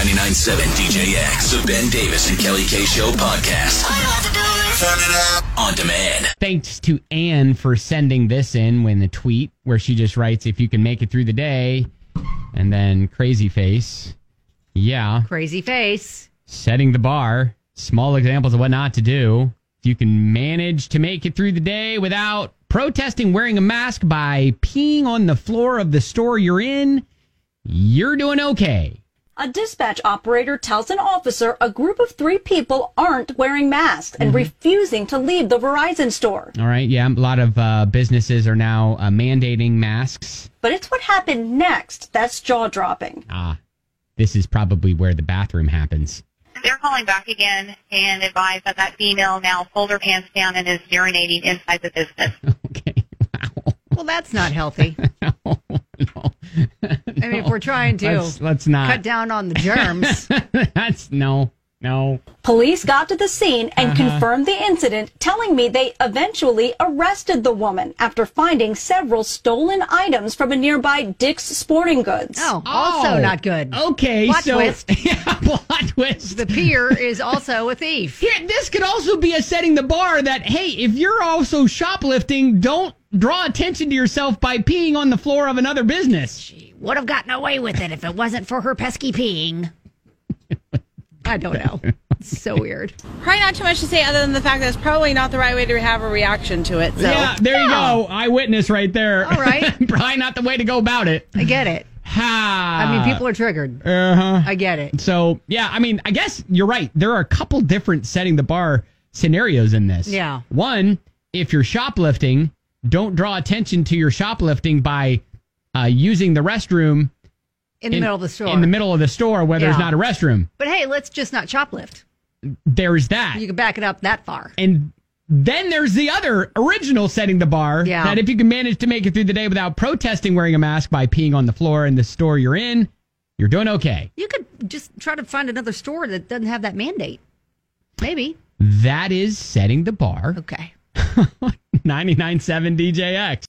99.7 DJX, the Ben Davis and Kelly K Show podcast. All you have to do is turn it up on demand. Thanks to Anne for sending this in when the tweet where she just writes, if you can make it through the day, and then crazy face. Yeah. Crazy face. Setting the bar. Small examples of what not to do. If you can manage to make it through the day without protesting wearing a mask by peeing on the floor of the store you're in, you're doing okay. A dispatch operator tells an officer a group of 3 people aren't wearing masks and refusing to leave the Verizon store. All right, yeah, a lot of businesses are now mandating masks. But it's what happened next that's jaw-dropping. This is probably where the bathroom happens. They're calling back again and advise that that female now pulled her pants down and is urinating inside the business. Okay, wow. Well, that's not healthy. No. I mean, if we're trying to let's not cut down on the germs. That's no. Police got to the scene and confirmed the incident, telling me they eventually arrested the woman after finding several stolen items from a nearby Dick's Sporting Goods. Also not good. Okay, Plot twist. Yeah, plot twist. The peer is also a thief. Here, this could also be a setting the bar that, hey, if you're also shoplifting, don't draw attention to yourself by peeing on the floor of another business. She would have gotten away with it if it wasn't for her pesky peeing. I don't know. It's so weird. Probably not too much to say other than the fact that it's probably not the right way to have a reaction to it. So. Yeah, there you go. Eyewitness right there. All right. Probably not the way to go about it. I get it. I mean, people are triggered. I get it. So, yeah, I mean, I guess you're right. There are a couple different setting the bar scenarios in this. Yeah. One, if you're shoplifting, don't draw attention to your shoplifting by using the restroom in the middle of the store. In the middle of the store where there's not a restroom. But hey, let's just not shoplift. There's that. You can back it up that far. And then there's the other original setting the bar. Yeah. That if you can manage to make it through the day without protesting wearing a mask by peeing on the floor in the store you're in, you're doing okay. You could just try to find another store that doesn't have that mandate. Maybe. That is setting the bar. Okay. 99.7 DJX.